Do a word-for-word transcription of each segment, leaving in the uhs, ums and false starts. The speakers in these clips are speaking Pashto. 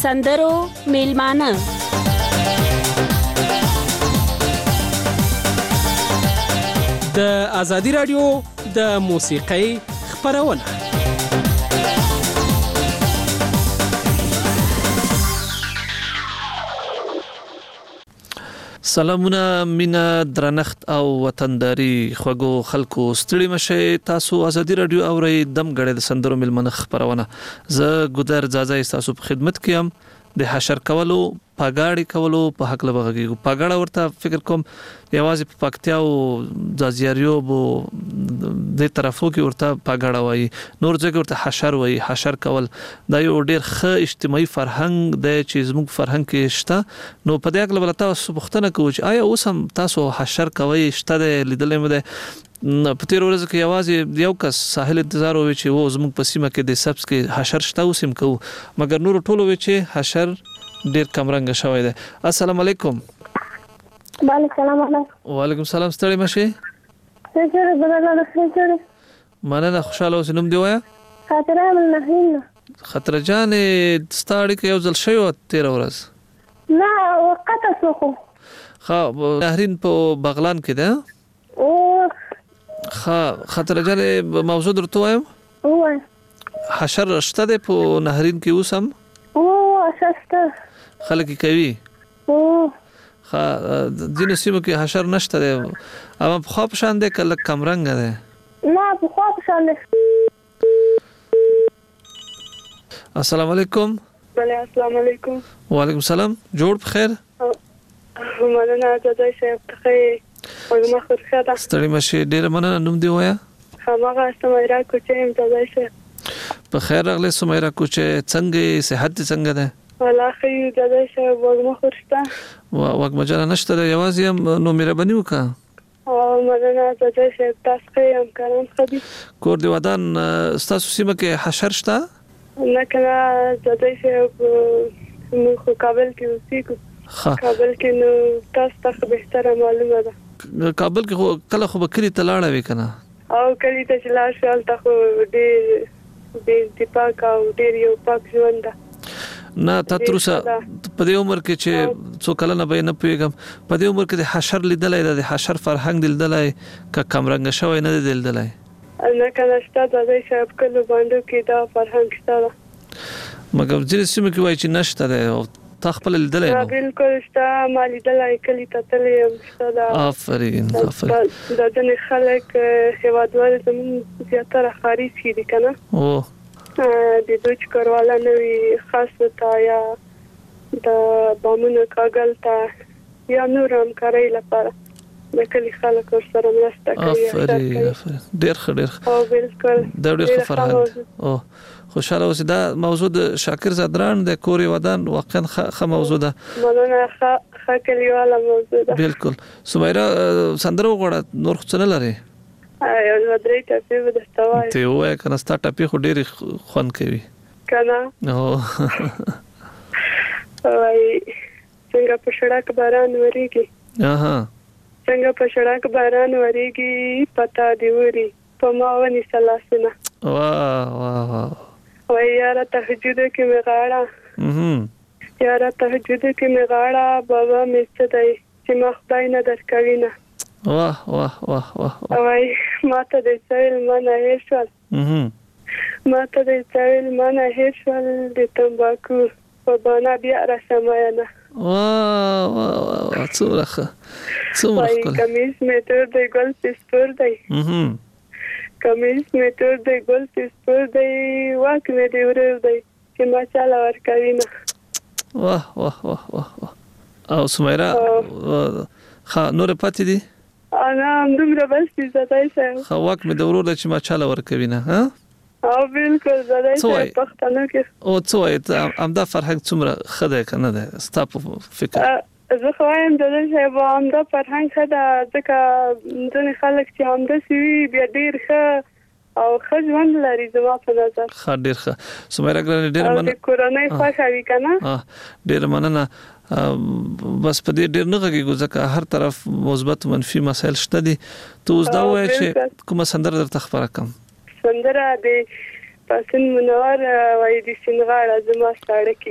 سندرو میلمانه د ازادي رادیو د موسیقۍ خبرونه. سلامونه مینا درنښت او وطنداري خوګو خلکو ستړي مشه. تاسو ازادي رادیو اورئ دم غړې د سندرو ملمنه خبرونه. زه ګودر زازا تاسو په خدمت کې يم. د حشر کولو پاګاړي کولو په حق لبغږي پاګاړه ورته فکر کوم یوازې په پکتیا او ځازیاریو بو د طرفو کې ورته پاګاړه وایي، نور ځکه ورته حشر وایي. حشر کول دا یو ډیر ښه اجتماعي فرهنګ دی چې زموږ فرهنګ کې شته. نو په دې اړه بل تاسو پوښتنه کوئ چې آیا اوس هم تاسو حشر کوي؟ شته لیدلې مده په تیر ورځ کې یوازې یو کس ساحل انتظار وي چې و زموږ په سیمه کې د سبس کې حشر شته اوسم کو، مګر نور ټولو وي چې حشر ډیر کم رنګ شوی دی. السلام علیکم. وعلیکم السلام. وعلیکم السلام. ستړي مشه؟ څنګه بدل څنګه مننه. خوشاله اوسې. نوم دی وایا؟ خاطر عامل نه. خاطر جان ستړي کې یو ځل شوی و تیر ورځ؟ نه وقته سوخو. خا نهرین په بغلان کې ده. او خا خاطر جان موضوع درته وایم. وای حشر شته ده په نهرین کې اوس هم؟ او اساسته خلک کوي. او خا دینو سیمو کې حشر نشته ده، اما په خو په شان ده کله کم رنګ ده. نه په خو په شان ده. السلام علیکم. بله السلام علیکم. وعلیکم السلام. جوړ بخیر. مننه زده شم ته وګما خورخه. ستړي مشه. ډیر مننه. نوم دی وایا؟ همغه سمایرا کوچې زده شم. په خیر راغله سمایرا کوچې. څنګه صحت څنګه ده؟ والله خیر زده شم وګما خورخه. وګما جان نشته یوازې هم نو مهرباني وکړه. او مننه زده شم تاسو هم کارم خدي. کور دی ودان تاسو سیمه کې حشر شته؟ نه کنه زده شم نو خو کابل کې اوسېږو. کابل کې نو تاسو ته به معلومه ده. کابل کې خو کله خو بکری تلاړه وی کنه او کلی ته چلا شال ته خو ډېر ډېر دی پاک او ډېر یو پاک ژوند ده. نه تاسو په دې عمر کې چې څو کله نه به نه پیګم په دې عمر کې د حشر لیدلای د حشر فرهنګ لیدلای ک کم رنګ شوی نه لیدلای. نه کنه شته د شپ کلو باندې کې دا فرهنګ شته مګر ځینې سیمه کې وایي چې نشته ده او تخپل لیدلای نو بالکل شته مالي دلای کلی ته تلې شته دا. آفرین آفرین. دا ځنې خلک هیوادوال زمون زیاتره خارج کیږي کنه. او د دوی کارواله نوې خاص ته یا د بامونو کاغل ته یا نور هم کاری لپاره د کلی خلک سره مرسته کوي. آفرین آفرین. ډیر ښه ډیر. او بالکل دا ډیر ښه فرهنګ. او خوشاله اوسې. دا موضوع د شاکر زدران د کوري ودان واقعا ښه موضوع ده. مننه. ښه ښه کلیواله موضوع ده. بالکل. سمیرا سندره وغواړه نور څه نه لري؟ یو درې ټپې به درته وایم. ته وایې کنه ستا ټپې خو ډېرې خوند کوي کنه. او وای څنګه په سړک باران وریږي. اها څنګه په سړک باران وریږي پتا دی وری په ما ونی سلاسنه. واه واه واه. وای یاره تهجد کې مې غاړه. اها یاره تهجد کې مې غاړه بابا مې څه دی چې ما خدای نه درکوي نه. واه واه واه واه. وای ما ته د سویل منه هیر شول. اها ما ته د سویل منه هیر شول د تمباکو په بانا بیا را سماینه. واه واه واه. څومره ښه څومره ښه. کمیس مې تور دی ګل سپور دی. اها کمیس مې تور دی ګل سپور دی واک مې دی ورو دی چې ما چاله ورکوي نه. واه واه واه واه. او سمیرا خا نور پاتې دي؟ انا هم دومره بس دي زدای شم. خا واک مې د ورور د چې ما چاله ورکوي نه. ها او بالکل زدای شم پښتنو کې. او څه وایي همدا فرهنګ څومره ښه دی که نه دی ستا په فکر؟ زه خو وایم زده شم همدا فرهنګ ښه ده ځکه ځینې خلک چې همداسې وي بیا ډېر ښه او ښه ژوند لري زما په نظر. ښه ډېر ښه. سمیرا ګرانې ډېره مننه. او د کورنۍ خوښه وي که نه. ډېره مننه. بس په دې ډېر نه غږیږو ځکه هر طرف مثبت منفي مسایل شته دي. ته اوس دا ووایه چې کومه سندره درته خپره کړم؟ سندره د پاسن منور وایي د سینغاړه زما ساړه کېږي.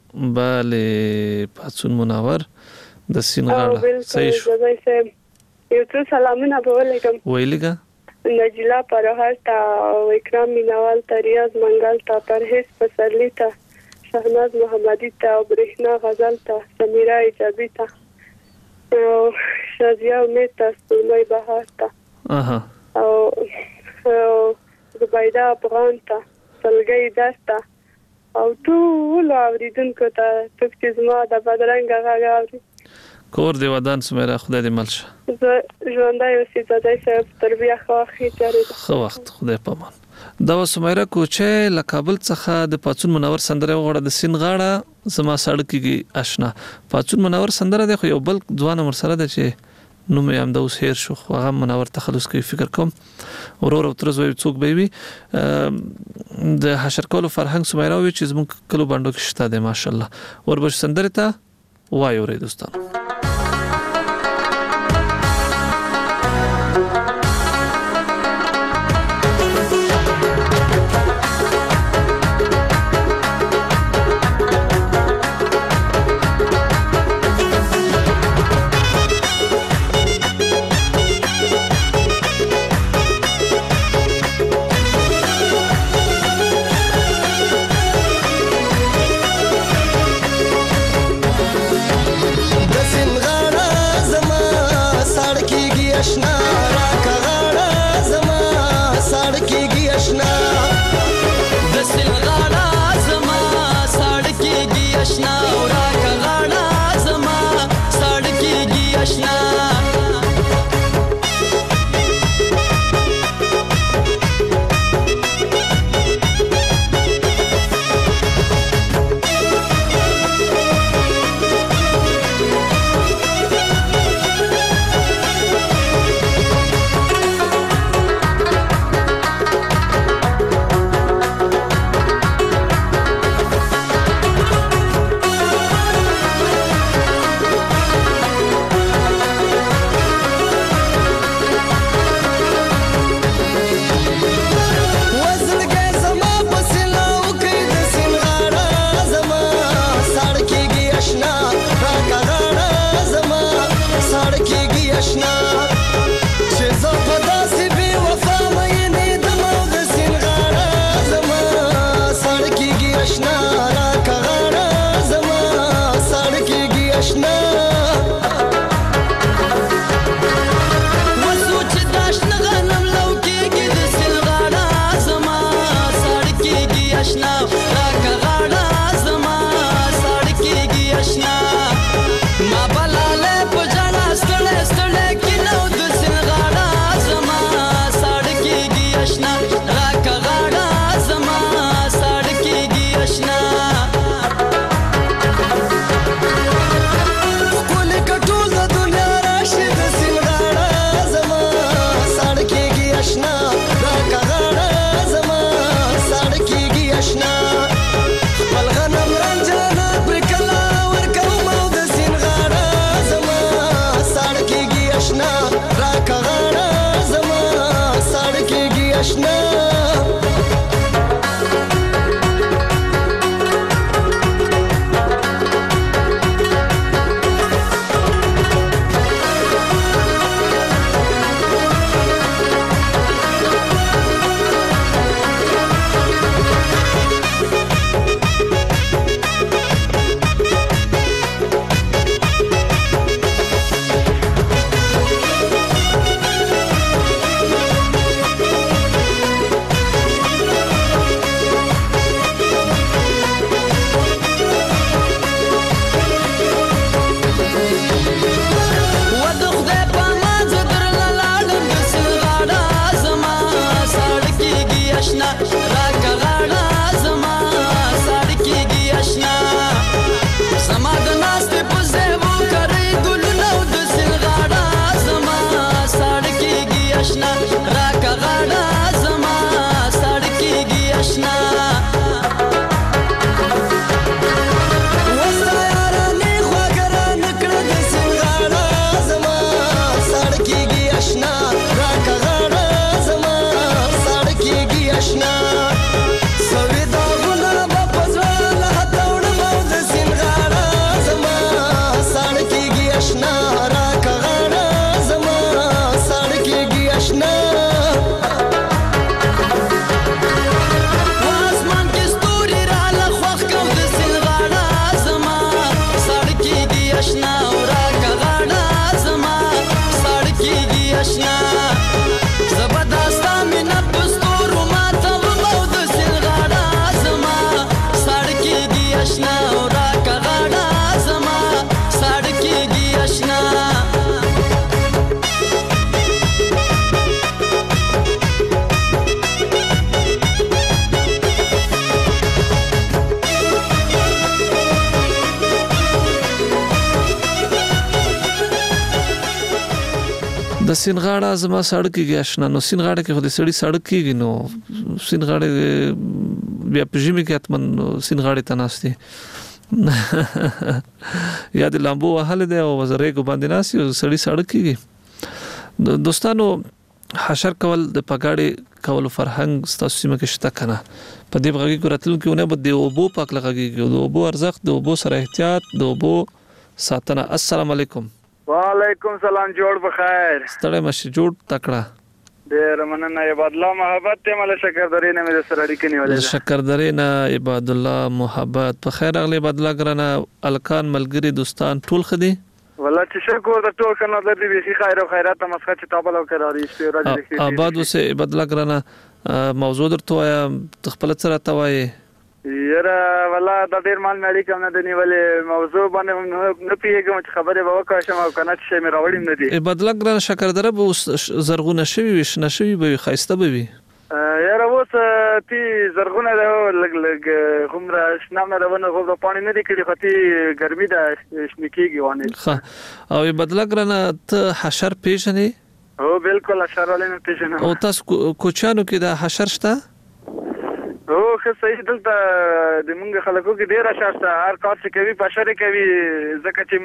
bale پاڅون منور د سین غاړه صحیح شو یو څو سلامونه به ولګم ویلګه نجلا پرهار تا او اکرام مینوال تا ریاض منګل تا پرهیز پسرلی تا شهناز محمدی تا او برهنا غزل تا سمیرا ایجابی تا او شازیا امید تا سومی بهار تا اها او زبیده افغان تا سلګی دستا او ټول اوریدونکو ته څوک چې زما د بدرنګ غږ اوري کور دی ودان سمیرا خدای دې مل شه زه ژوندۍ اوسې زادای صاحب تربیه خو اخی جاری ده خو وخت خدای پامان دا سمیرا کوچه له کابل څخه د پاڅون منور سندره وغوړه د سین غاړه زما سړکیږي آشنا پاڅون منور سندره د خو یو بل ځوان مر سره د چې نو مې هم د اوس هیر شو خو هغه منور تخلص کوي فکر کوم ورور او ترزوي څوک به وي د حشر کولو فرهنګ سمیرا وي چې زموږ کلو باندې کې شته د ماشالله وربش سندره ته وایو ری دوستانو اشنا ورا کغاړه زما سړکیږي اشنا زبردستا مینا پستورو ماته ومو د سلغاړه زما سړکیږي اشنا ورا کغاړه زما سړکیږي اشنا د سینغاړه زما سړک کېږي آشنا نو سینغاړه کې خو د سړی سړک کېږي نو سینغاړه بیا په ژمي کې اتمن سینغاړه ته ناستې یا د لامبو وهل دی او وزرې کو باندې ناسي سړی سړک کېږي دوستانو حشر کول د پګاړي کول فرهنګ ستاسو سیمه کې شته کنه په دې بغږی کو راتلو کې ونه بده اوبو پاک لګږي د اوبو ارزښت د اوبو سره احتیاط د اوبو ساتنه. السلام علیکم. وعلیکم سلام. جوړ بخیر. ستړی مشه جوړ تکړه. ډیر مننه. عباد الله محبت ته مل شکردرې نه مې سره اړیکې نیولې. شکردرې نه عباد الله محبت. په خیر اغلی عباد الله ګرانه الکان ملګری دوستان ټول خدي. والله چې شکر د ټول کنه د دې بيخي خیر او خیرات مسخه چې تابل او قراري شپې ورځې لري. آباد اوسه عباد الله ګرانه موضوع درته وایا خپل سره توای. یره والله د ډیر مال مړی کوم نه دی ولې موضوع باندې نه پیګم چې خبره به وکړم او کنه چې مې راوړم نه دی. عباد الله ګرانه شکردره به زرغونه شوی وش نشوي به خاصته به وي. یاره اوس تی زرغونه ده لګ لګ همرا شنامه روانه غو د پانی نه دی کړي ختی ګرمي ده شنکیږي وانه. ها او عباد الله ګرانه ته حشر پیژنې؟ او بالکل حشر ولې پیژنم. او تاسو کوچانو کې د حشر شته؟ او که صحیح دلته د مونږ خلکو کې ډیر شته هر کار چې کوي په شر کوي ځکه چې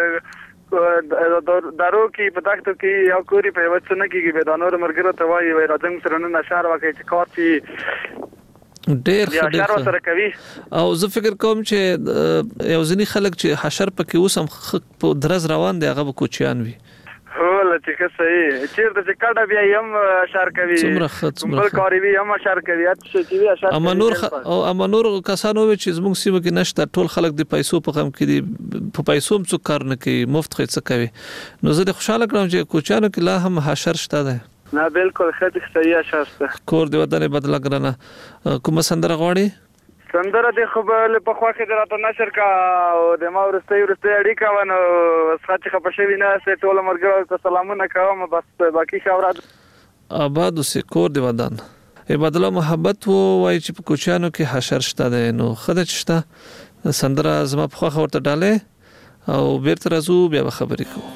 دارو کې په تاکتو کې یو کوری په وڅنه کې به د نور مرګره ته وایي وای راځم سره نه نشار واکې چې کار چې ډیر ډیر سره کوي. او زه فکر کوم چې یو ځینی خلک چې حشر پکې اوسم په درز روان دی هغه کوچیان وي. هوله چې که صحیح چیرته چې کډه بیا یم اشار کوي څومره خط بل کاری وی یم اشار کوي اته چې وی اشار کوي. امنور او امنور کسانو چې زموږ سیمه کې نشته ټول خلک د پیسو په غم کې دي په پیسو هم څو کار نه کوي مفت خې څه کوي. نو زه د خوشاله کړم چې کوچانو کې لا هم حشر شته ده. نه بالکل خدای صحیح اشار شته. کور دی ودانې بدل کړنه کوم سندره غواړي؟ سندره د خبر په خوا کې دراته نشر کا او د ما ورسته ورسته اړیکا ونه ساتي خپشوي نه سه ټول مرګ ته سلامونه کوم بس باقي شاورات آباد سه کور دی ودان. عباد الله محبت وای چې په کوچانو کې حشر شته ده نو خدای شته سندره زما په خوا ورته ډاله او بیرته راځو بیا خبرې کوو.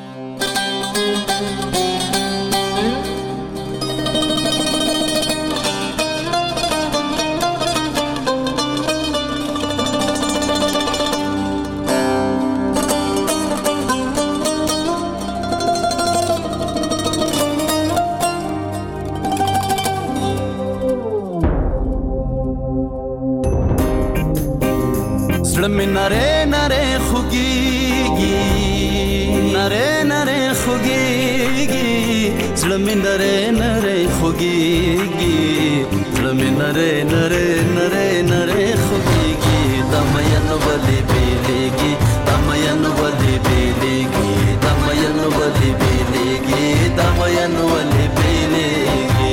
نره نره خوگیگی نره نره خوگیگی زلمی نره نره خوگیگی زلمی نره نره نره نره خوگیگی دمین ولی بیلیگی دمین ولی بیلیگی دمین ولی بیلیگی دمین ولی بیلیگی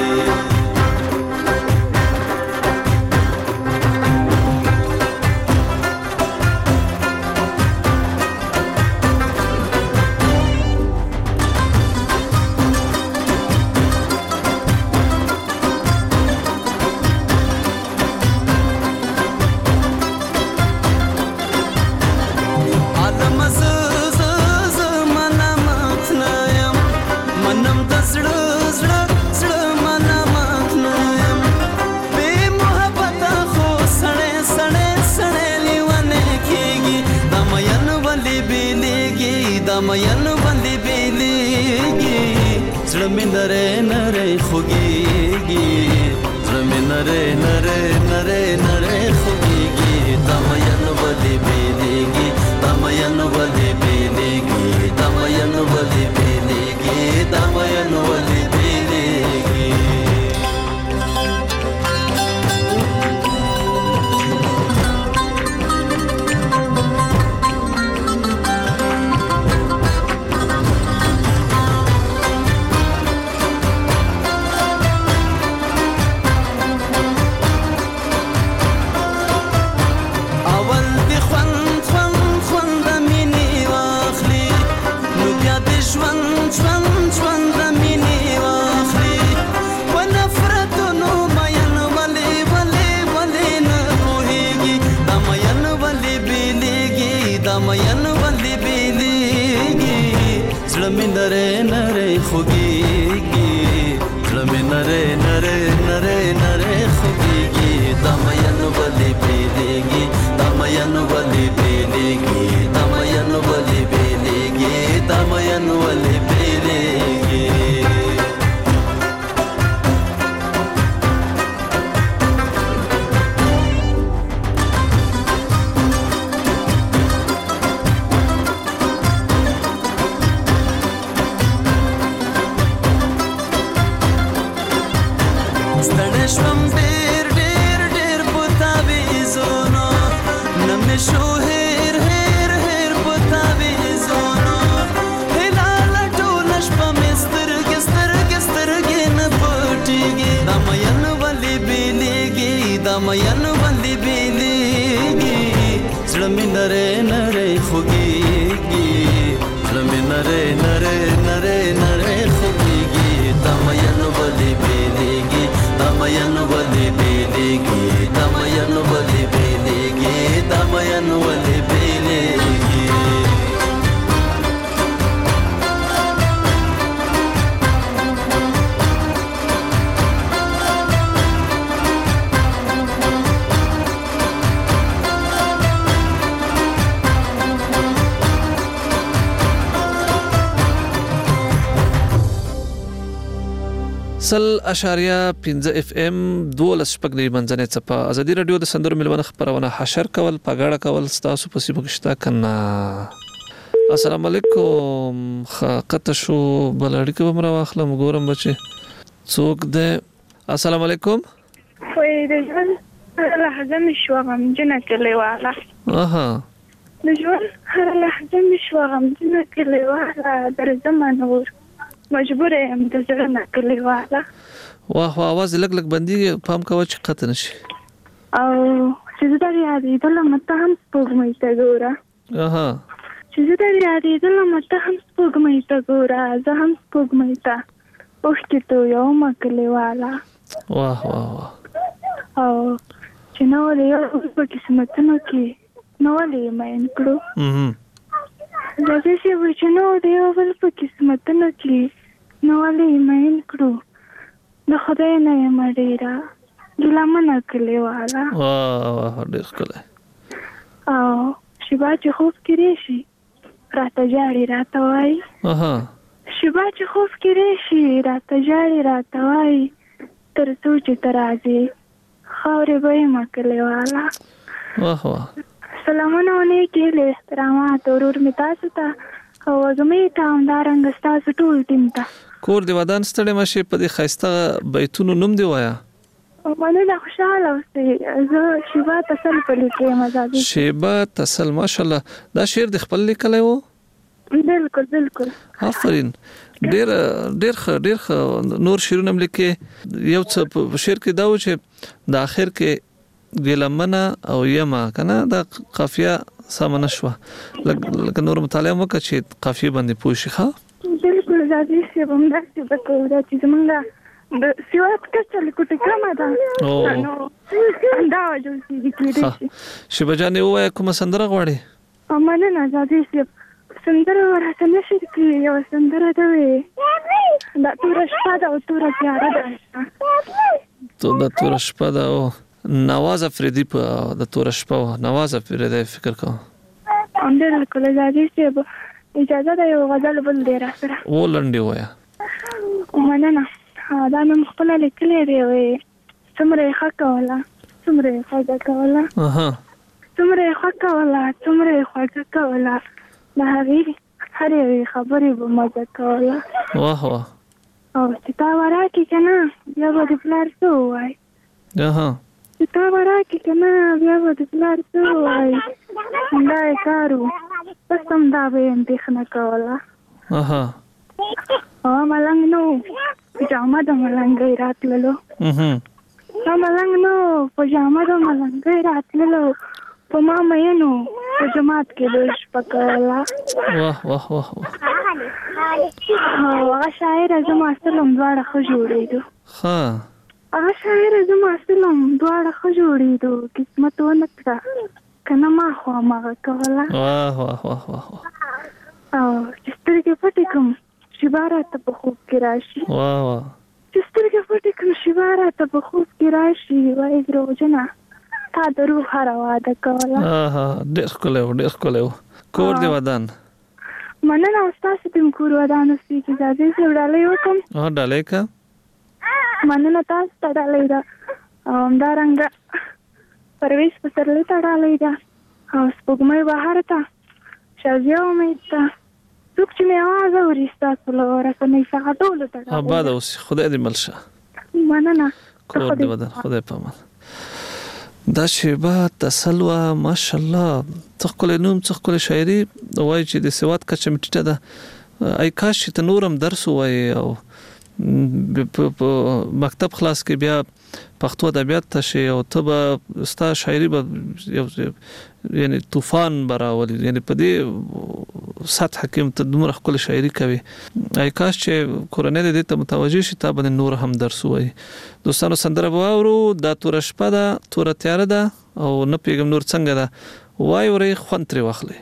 دمین ولی بیلیگی زلمی نره نره خوگیگی زلمی نره نره نره نره خوگیگی دمین ولی بیلیگی دمین ولی بیلیگی دمین ولی بیلیگی دمین ولی بیلیگی زړه مې نری نری خوږېږي زړه مې نری نری نری نری خوږېږي دا مین ولې بیلېږي دا مین ولې بیلېږي دا مین ولې بیلېږي دا مین ولې بیلېږي شوم ډېر ډېر ډېر په تعویضونو نه مې شو هېر هېر هېر په تعویضونو هلاله ټوله شپه مې سترګې سترګې سترګې نه پټېږي دا مین ولې بیلېږي دا مین ولې بیلېږي زړه مې نری نری خوږېږي زړه مې نری نری نری نری خوږېږي دا مین ولې بیلېږي دا مین ولې بیلېږي دا مین ولې بیلېږي دا مین ولې بیلېږي سل اشاریه پنځه اف ام دولس شپږ دی منځنه چپا ازادي رادیو د سندرو ملونه خبرونه حشر کول پګړه کول ستاسو په سیمه کې شتا کنه السلام علیکم خقت شو بلړی کوم را واخلم ګورم بچي څوک ده السلام علیکم وای د ژوند هر لحظه مې شو غمجنه کلیواله اها د ژوند هر لحظه مې شو غمجنه کلیواله درځم نور مجبور یم د زړه نه کلیواله واه واه आवाज لګ لګ بندي پام کوه چې قط نشي او چې زه درې یادېدل مته هم سپوږمۍ ته ګوره اها چې زه درې یادېدل مته هم سپوږمۍ ته ګوره زه هم سپوږمۍ ته اوښکې تویوم کلیواله واه واه واه او چې نو ولې یو په قسمتونو کې نو ولې مین کړو دا چې وای چې نو د یو بل په قسمتونو کې نو ولې مین کړو د خدای نه یې مډیرا ګلامنه کلیواله واه واه ډېر ښکلی او شیبا چې خوب کې راشي راته جاړي راته وایي اها شیبا چې خوب کې راشي راته جاړي راته وایي تر څو چې ته راځې خاورې به یې ما کلیواله واه واه سلامونه ونیکې له احترامات ورور مې تاسو ته او وږمې ته همدارنګه ستاسو ټول ټیم ته کور دی ودان ستړی مشي په دې ښایسته بیتونو نوم دی وایا مننه خوشحاله اوسئ زه شیبا تسل په لیکم ازادي شیبا تسل ماشاءالله دا شعر د خپل لیکلی و بالکل بالکل آفرین ډیر ډیر ډیر نور شعرونه لیکي یو څه په شعر کې دا و چې د اخر کې ګلمنه او یما کنه دا قافیه سمنه شو لکه نور مطالعه وکړه چې قافیه باندې پوښي ښه بالکل ازادي سی بمدا چې بکو دا چې زمونږه د سیوات کچل کوټه کما ده نو دا وجه چې کېږي شیبا جان یو کوم سندره غواړي امانه نه ازادي سی سندره ورته نشي کې یو سندره ده وي دا تور شپه دا تور پیاره ده ته دا تور شپه دا نواز افریدی په د تور شپه نواز افریدی فکر کوم اندر کله ځای چې اجازه ده یو غزل بل دی را سره ولندې وایا مننه دا نو خپل لیکلې دی وي څومره ښه کوله څومره ښه کوله اها څومره ښه کوله څومره ښه کوله د هغې هرې خبرې به مزه کوله واه واه او چې تا وراکې که نه بیا به د پلار څه ووایي اها چې تا وراکې که نه بیا به د پلار څه ووایي همدا یې کار و بس همدا به یې اندېښنه کوله اها او ملنګ نو په جامه د ملنګۍ راتللو دا ملنګ نو په جامه د ملنګۍ راتللو په ما مینو په جماعت کې به شپه کوله واه واه واه او هغه شاعره زما اصل هم دواړه ښه جوړېدو ښه هغه شاعره زما اصل هم دواړه ښه جوړېدو قسمت ونه کړه که نه ما خو هماغه کوله واه واه واه واه او چې سترګې پټې کړم شیوا راته په خوب کې راشي. واه واه چې سترګې پټې کړم شیوا راته په خوب کې راشي. وایي دروغجنه تا د روح هره واده کوله. آها ډېر ښکلی و ډېر ښکلی و. کور دې ودان. مننه او ستاسو د کور ودان اوسي. اجازې صاحب ډالۍ وکړم. ها ډالۍ که مننه تاسو ته ډالۍ ده او همدارنګه پرویز پسرلي ته ډالۍ ده او سپوږمۍ بهر ته شازیه امید ته څوک چې مې اواز اوري ستاسو له رسنۍ څخه ټولو ته ډالۍ ده. آباد اوسي خدای دې مل شه. مننه. کور دې ودان خدای په امان. دا شیبه تسلوه ماشاءالله څه ښکلی نوم څه ښکلی شاعري وایي چې د سواد کچه مې ټیټه ده. ای کاش چې ته نورم درس ووایي او په مکتب خلاص کې بیا پښتو ادبیات ته شي او ته به ستا شاعري به یو یعنی طوفان به راولي. یعنی په دې سطح کې ته دومره ښکلې شاعري کوي. ای کاش چې کورنۍ دې ته متوجه شي تا باندې نور هم درس ووایي. دوستانو سندره به واورو. دا توره شپه ده توره تیاره ده او نه پوهېږم نور څنګه ده. وای ورئ خوند ترې واخلئ.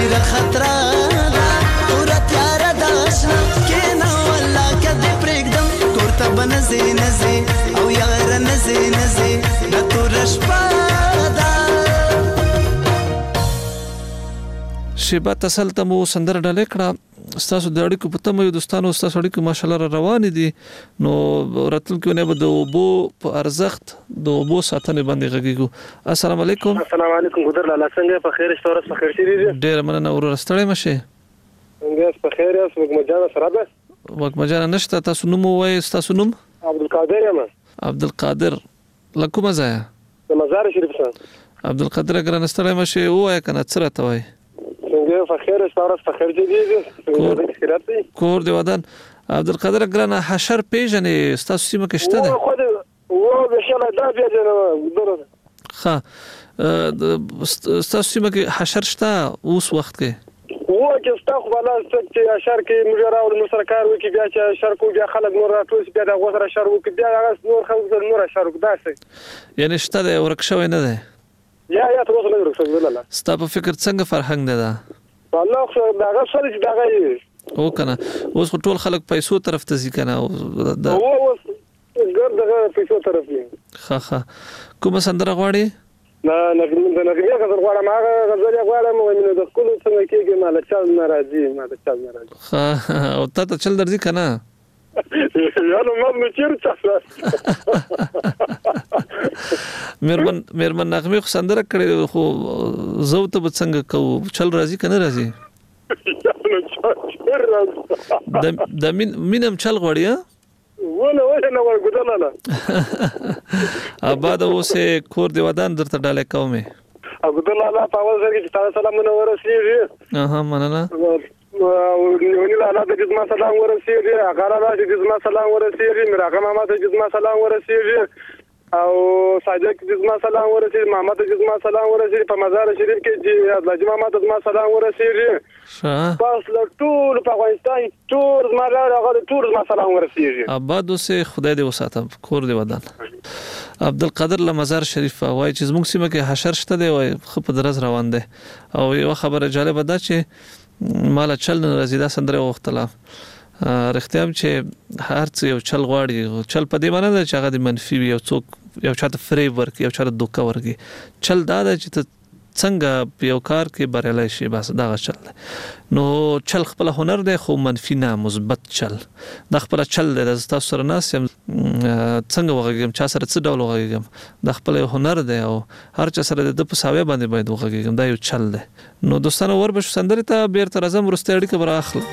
ډیر خطر دا اور تیار داشنا کینا والله کده پرېږدم تور ته بنځي نځي او یار نځي نځي د تور شپه دا شیبه تسلته مو سندره ډالې کړه ستاسو د اړیکو په تمه یو دوستانو ستاسو اړیکو ماشاءالله روان دي نو راتلونکي نه به د اوبو په ارزښت د اوبو ساتنې باندې غږیږو. السلام علیکم. السلام علیکم ګودر لاله څنګه په خیر شته ورځ په خیر شې دي ډیر مننه ورور ستړی مشه څنګه په خیر یاست وګمجان سره ده وګمجان نشته تاسو نوم وای تاسو نوم عبدالقادر یم عبدالقادر لکه مزایا د مزار شریف څخه عبدالقادر اگر نستړی مشه وای کنه څه راته وای څنګه په خیر شته ورځ په خیر شې دي کور دی ودان عبدالقادر اگر حشر پیژنې تاسو سیمه کې شته ده و به شله دا بیا جنو ګودر ها تاسو سیمه کې حشر شته اوس وخت کې و چې تاسو بلا چې اشر کې موږ راول نو سرکار وکي بیا چې اشر کو بیا خلک نور راټول بیا د غوسره اشر وکي بیا هغه نور خلک نور اشر وکړي یعنی شته د ورکشوي نه ده یا یا تاسو نه ورکشوي نه ستا په فکر څنګه فرهنګ ده دا والله خو دا هغه سره چې دا غي او کنه اوس ټول خلک پیسو طرف ته ځي کنه او اوس ګرځغه پیسو طرف نه ها ها کوم سندره غواړي نه نه نه نه غیر غواړم هغه غزل غواړم او مینه د خپل څنګه کېږي مال چل ناراضي ما د چل ناراضي ها او ته ته چل درځي کنه یا نو ما چیرته مېرمن مېرمن نغمه خو سندره کړې خو زو ته څنګه کو چل راځي کنه راځي د د مين مينم چل غوړی ونه ونه نو ګدلاله اباد اوسه کور دی ودان درته ډاله کومه ګدلاله په اول ځای کې تاسو سلام نو ورسېږي اها مننه او نیونی لاله د جسمه سلام ورسېږي هغه راځي د جسمه سلام ورسېږي میراغه ماما د جسمه سلام ورسېږي او صادق د جسمه سلام ورسېږي محمد د جسمه سلام ورسېږي په مزار شریف کې چې حضرت محمد د جسمه سلام ورسېږي بس له ټول په افغانستان ټول زماره هغه ټول ما سلام ورسېږي آباد اوسه خدای دې وساتم کور دې ودان عبدالقادر له مزار شریف وای چې زموږ سیمه کې حشر شته دی وای خو په درز روان دی او یو خبره جالبه ده چې مال چل نه راځي دا سندره وختله رښتیا چې هر څه یو چل غواړي چل په دې معنی ده چې هغه د منفي یو څوک یو چاته فری ورک یو چاته دوکا ورګي چل دا ده چې څنګه په یو کار کې بریالي شي بس دا چل ده نو چل خپل هنر دی خو منفي نه مثبت چل د خپل چل دی تاسو سره ناس څنګه وغږم چا سره څه ډول وغږم د خپل هنر دی او هر چا سره د پساوي باندې باید وغږم دا یو چل دی نو دوستانو وربش سندره ته بیرته راځم ورسته اړیکه براخله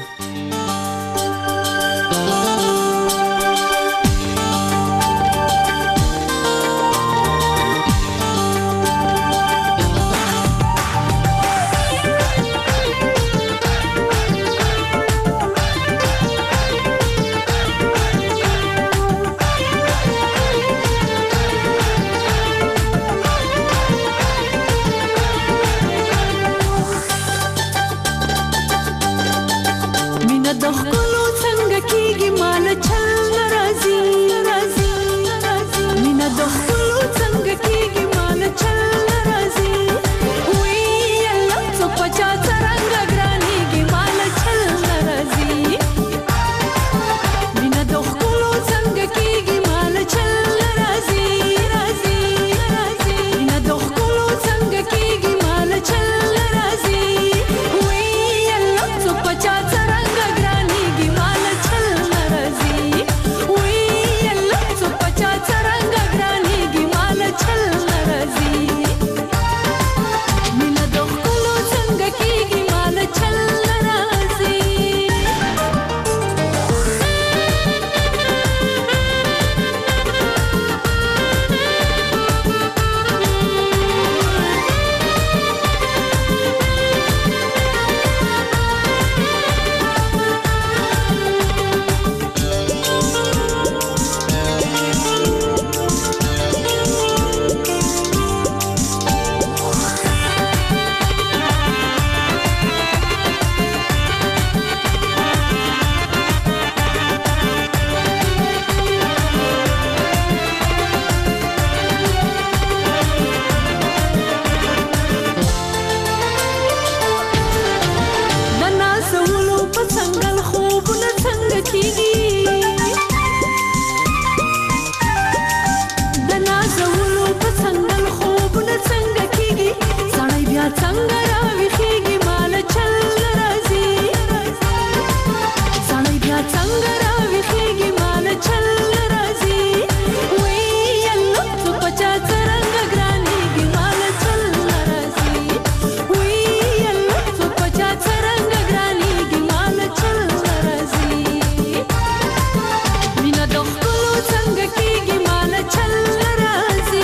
Give څنګه خوبونه څنګه کیږي د نازولو په څنګه خوبونه څنګه کیږي سړی بیا څنګه راويخيږي مال چل راځي سړی بیا څنګه راويخيږي مال چل راځي وی یلو څو پچا څرنګ ګرانيږي مال چل راځي وی یلو څو پچا څرنګ ګرانيږي مال چل راځي مینا د خپلو څنګه کیږي مال چل راځي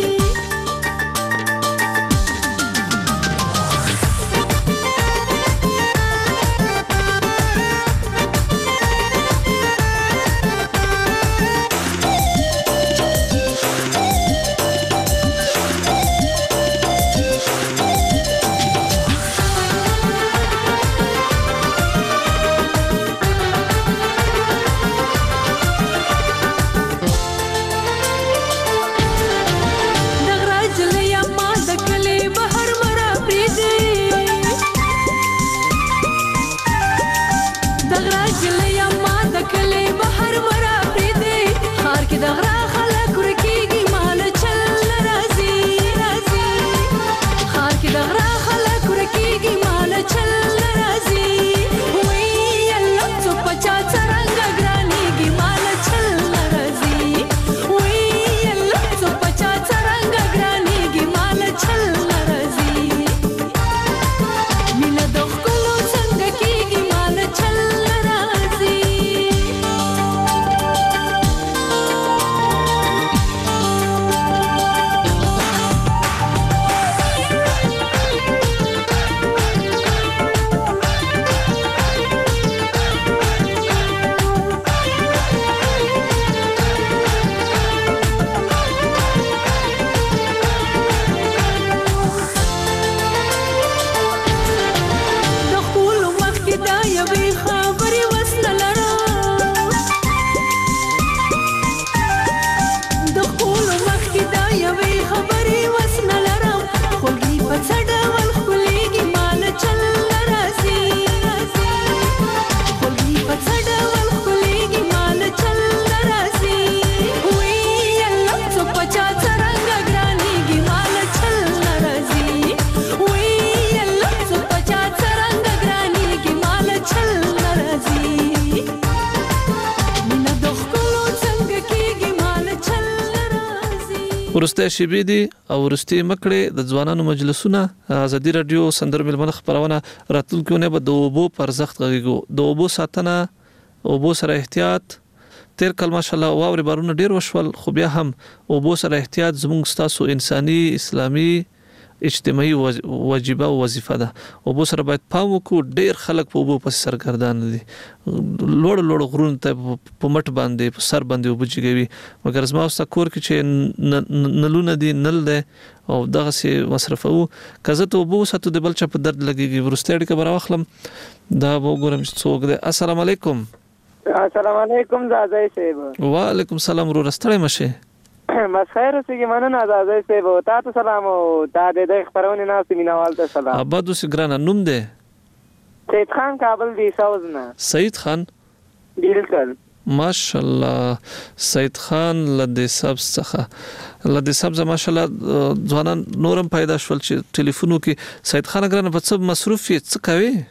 ورسته شیبې دي او ورسته مکړه د ځوانانو مجلسونه ازادي رادیو سندر ملمن خبرونه راتلونکو نه به د وبو پر زخت غږیږو د وبو ساتنه وبو سره احتیاط تیر کله ماشالله واوري بارونه ډیر وشول خو بیا هم وبو سره احتیاط زموږ ستاسو انساني اسلامي اجتماعي واجبہ او وظیفه ده او بو سره باید پام وکړو ډیر خلک په وبو پس سرګردان دي لوړ لوړ غرون ته په مټ باندې په سر باندې وبجګوي مګر زما واست کور کې چې نلونه دي نل ده او دغه سي مصرفو کزه ته وبو ساتو د بلچ په درد لګيږي ورستېړ کې برا وخلم دا وګورم چې څوک ده السلام علیکم السلام علیکم زازای صاحب وعلیکم السلام ورو رستړی مشه بس خیر اوسې مننه زازای صاحب او تاسو سلام او دا د خبرونه ناس مینوال ته سلام ابادو سګرانه نوم ده سید خان کابل دی ساوزنه سید خان بالکل ماشاءالله سید خان لدی سبز څخه لدی سبز ماشاءالله ځوانان نورم پیدا شول چې ټلیفونو کې سید خان ګرانه په څه مصروف یې څه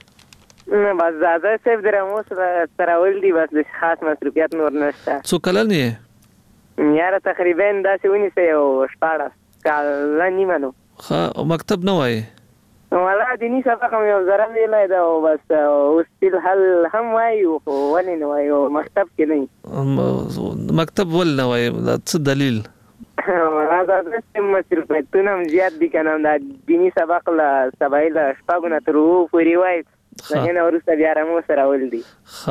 کوي نه بس زازای صاحب درمو سره ول دی بس خاص مصروفیت نور نشته څو کلن یې یاره تقریبا داسې ونیسه او شپاړس کاله نیمه نو ښه مکتب نه وایي ولا دیني سبق هم یو ذره ویلی ده او بس اوس فی الحال هم وایو خو ولې نه وایو مکتب کې نه مکتب ول نه وایي دا څه دلیل ولا دا داسې مصروفیتونه هم زیات دي که نه دا دیني سبق له سبایي له شپږو نه تر اوو پورې وایي هغې نه وروسته بیا رمو سره ول دي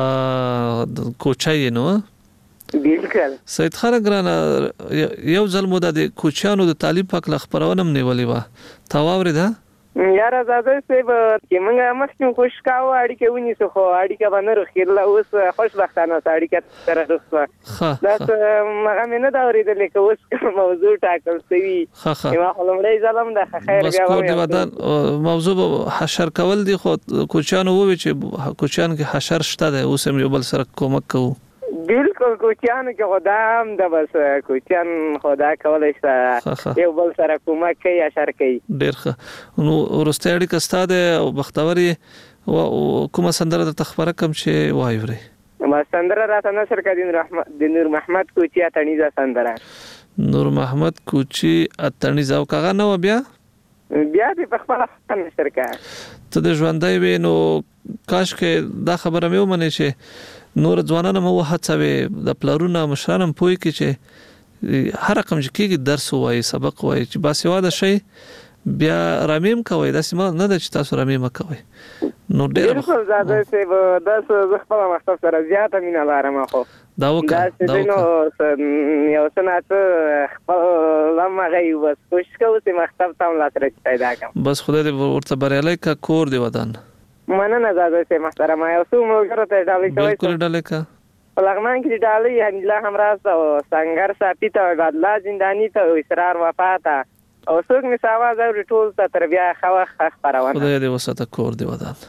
ښه کوچی یې نو بالکل سید خان ګرانه یو ځل مو د کوچیانو د تعلیم پاک ل خبرونه نیولې و تا واورې ده یاره زاده صاحب چې موږ مخکې کوشش کاوه اړیکې ونیسو خو اړیکه به نه رخېدله اوس خوشبختانه اوس اړیکه سره رخ شوه داس هغه مې نه ده اورېدلې که اوس کومه موضوع ټاکل شوي ما خو لومړی ځل هم ده خیر بس کور د ودان موضوع به حشر کول دي خو کوچیانو ووایي چې کوچیان کې حشر شته دی اوس هم یو بل سره کومک کوو بالکل کوچیانو کې خدا هم د بس کوچیان خدا کولای شي یو بل سره کومک کوي اشر کوي ډیر ښه نو ورسته اړیکه ستاده او بختوري کومه سندره د تخبره کم چې وایوري ما سندره راته نشر کړي رحمت د نور محمد کوچی اتنیزه سندره نور محمد کوچی اتنیزه او کاغه نو بیا بیا په خپل نشر کړه ته د ژوندۍ وینو کاش کې دا خبره مې ومنې چې نور ځوانان مو هڅوي د پلارونو مشرانم پوي کې چې هر رقم چې کېږي درس وایي سبق وایي چې باسواده شي بیا رامیم کوي دا سیمه نه د چې تاسو رامیم کوي نو ډېر بالکل زاده سه د څه خپل مختص سره زیاته مینه لرم خو دا وکړه دا نو یو سنت خپل لمه غي بس کوشش کوم چې مختص تام لاتره پیدا کړم بس خدای دې ورته بریالي کا کور دی ودان مننه زاده سه محترمه یو څو ملګرو ته ډالۍ کوي بالکل ډالۍ کا په لغمان کې ډالۍ حنیله همراز او سنگر ساپی ته بدلا زندانی ته اصرار وفاته او څوک می ساواز او ټول ته تربیه خو خبرونه خدای دې وساته کور دی ودان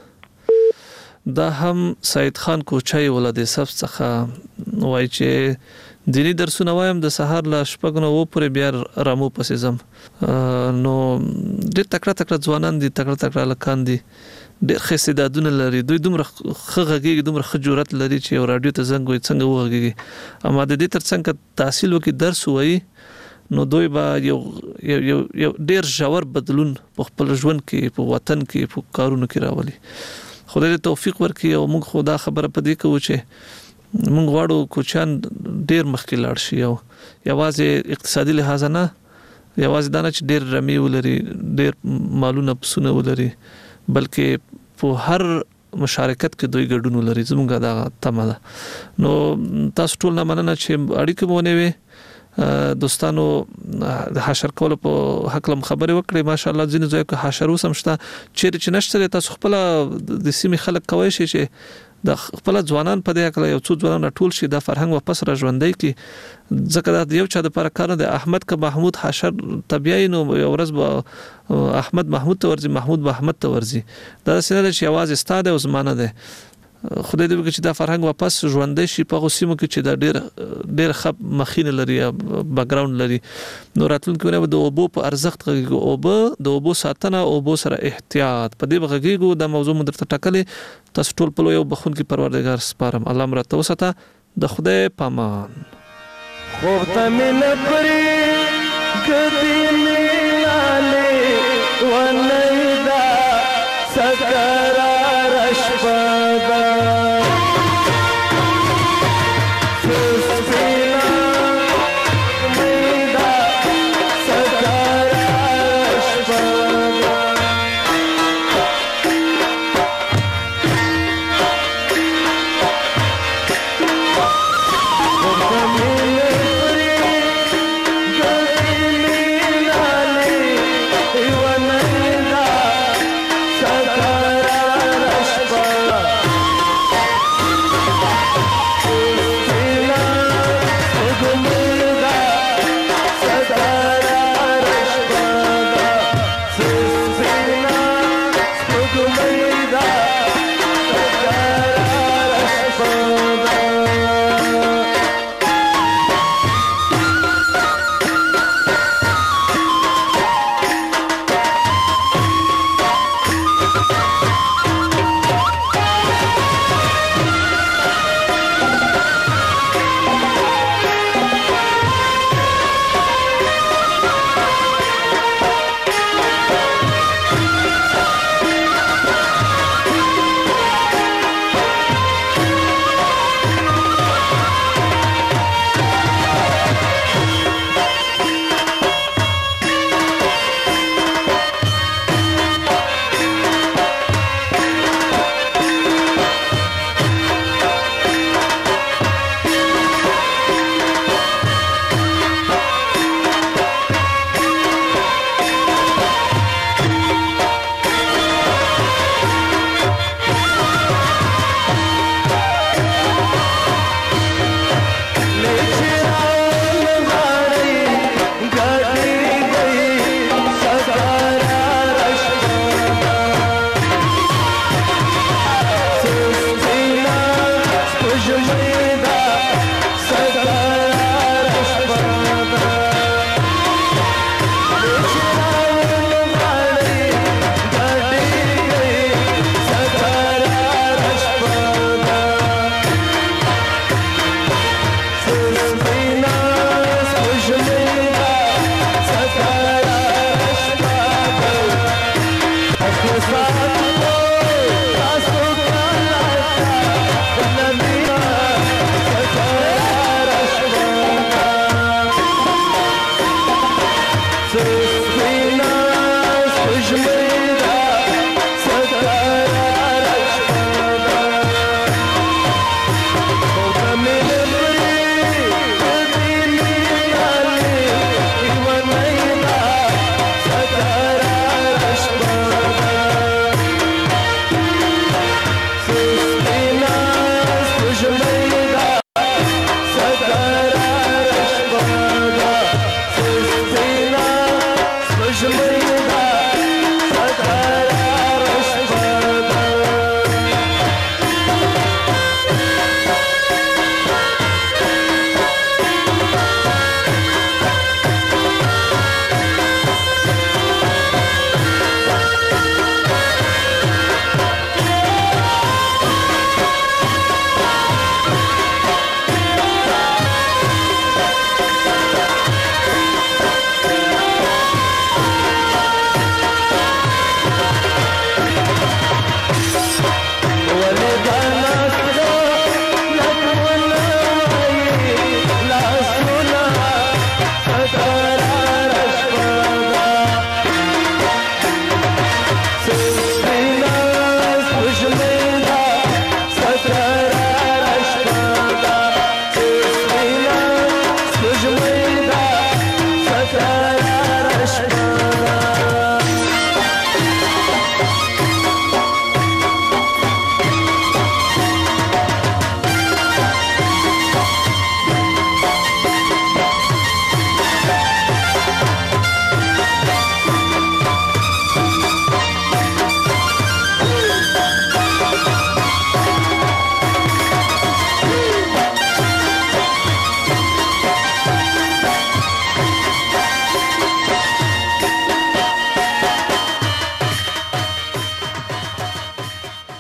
دا هم سید خان کوچای ولادت صف څخه وای چې دینی درسونه وایم د سحر لا شپږ نو پورې بیا رامو پسې زم نو ډېر تکړه تکړه ځوانان دي تکړه تکړه لکان دي ډېر ښه استعدادونه لري دوی دومره ښه غږیږي دومره ښه جرأت لري چې یو رادیو ته زنګ وي څنګه وغږیږي اما د دې ترڅنګ تحصیل وکي درس وایي نو دوی به یو یو یو ډېر ژور بدلون په خپل ژوند کې په وطن کې په کارونو کې راولي خدای دې توفیق ورکړي او موږ خدا خبره پدې کوو چې موږ غواړو کوچیان ډېر مخکې لاړ شي او یوازې اقتصادي لحاظ نه یوازې دا نه چې ډېر رمي ولري ډېر مالونه پسونه ولري بلکې په هر مشارکت کې دوی ګډون ولري زموږه دا تمه ده نو تاسو ټول نه مننه چې اړیکه مونږ وي دوستانو د حشر کول په حق لم خبرې وکړې ماشاءالله ځینې ځای کې حشر وسمشته چې چې نشته تاسو خپل د سیمې خلک کوي شي چې د خپل ځوانان په دې کې یو څو ځوانان ټول شي د فرهنګ واپس را ژوندۍ کی ځکه دا یو چا د پر کار د احمد ک محمود حشر طبيعي نو یو ورځ به احمد محمود ته ورځي محمود به احمد ته ورځي دا څنګه چې आवाज استاده او زمانه ده خدای دې وکړي چې دا فرهنګ واپس ژوندۍ شي په غوسیمو کې چې دا ډېر ډېر خپ مخینه لري بیک ګراوند لري نو راتلونکي نه د اوبو په ارزښت غږیږي اوبو د اوبو ساتنه اوبو سره احتیاط په دې غږیږي د موضوع مدرته ټکلې تاسو ټول په یو بخون کې پروردگار سپارم الله مرته وساته د خدای پامان خوب ته مې پرې کدی مې لاله ونیدا سکه